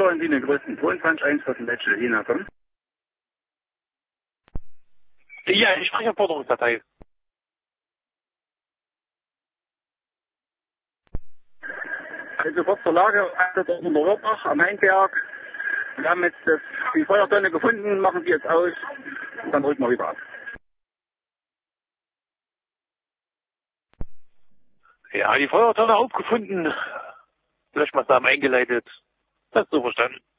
Florentin, den größten 22.1, was in Letschel hinkommen. Ja, ich spreche Forderungsdatei. Also kurz zur Lage, Einsatz in der Rohrbach am Hainberg. Wir haben jetzt die Feuertonne gefunden, machen die jetzt aus und dann rücken wir wieder ab. Ja, die Feuertonne aufgefunden. Löschmaßnahmen eingeleitet. Das ist so verstanden.